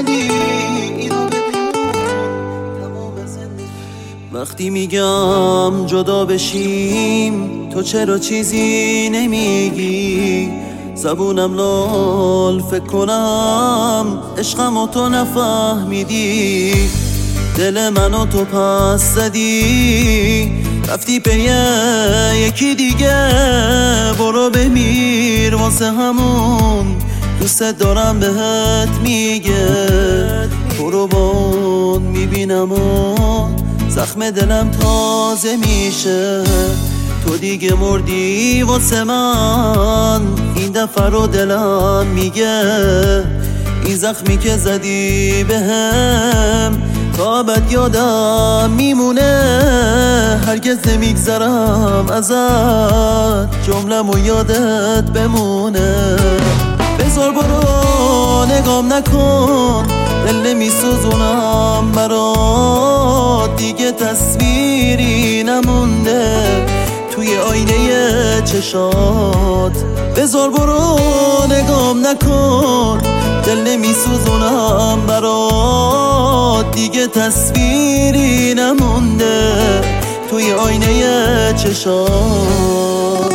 ولی اینو بدون تمام زندگی. وقتی میگم جدا بشیم تو چرا چیزی نمیگی؟ زبونم لال فکر کنم عشقمو تو نفهمیدی. دل منو تو پس زدی رفتی به یکی دیگه. برو بمیر واسه همون دوست دارم بهت میگه. تو رو با اون میبینم و زخم دلم تازه میشه. تو دیگه مردی واسه من این دفعه رو دلم میگه. این زخمی که زدی بهم تا ابد یادم میمونه. هرگز نمیگذرم ازت جمله‌م و یادت بمونه. بذار برو نگام نکن دل نمیسوزونم برات. دیگه تصویری نمونده توی آینه چشات. بذار برو نگام نکن دل نمیسوزونم برات. دیگه تصویری نمونده توی آینه چشات.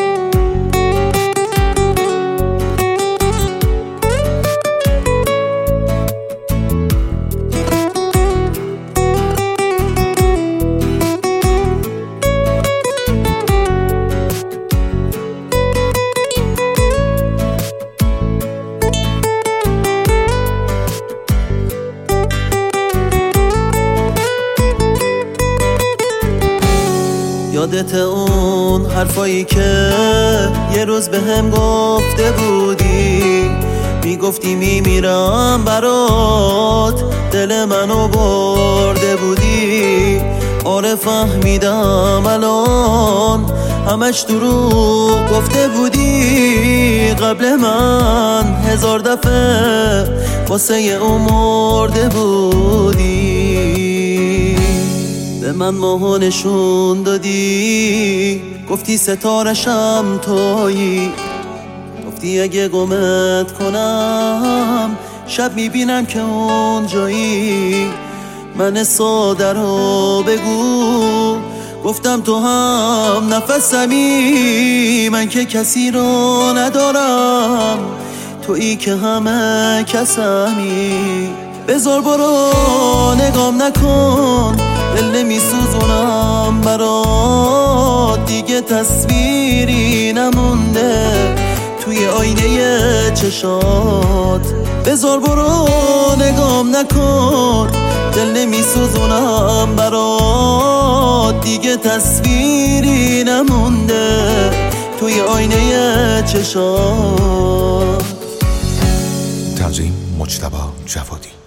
یادت اون حرفایی که یه روز بهم گفته بودی؟ میگفتی میمیرم برات دل منو برده بودی. آره فهمیدم الان همش دروغ گفته بودی. قبل من 1000 دفعه واسه اون مرده بودی. به من ماهو نشون دادی گفتی ستارشم تویی. گفتی اگه گمت کنم شب میبینم که اونجایی. من ساده رو بگو گفتم تو هم نفسمی. من که کسی رو ندارم تویی که همه کسمی. بذار برو نگام نکن دل نمیسوزونم برات. دیگه تصویری نمونده توی آینه چشات. بذار برو نگام نکن دل نمیسوزونم برات. دیگه تصویری نمونده توی آینه چشات. تنظیم مجتبی جوادی.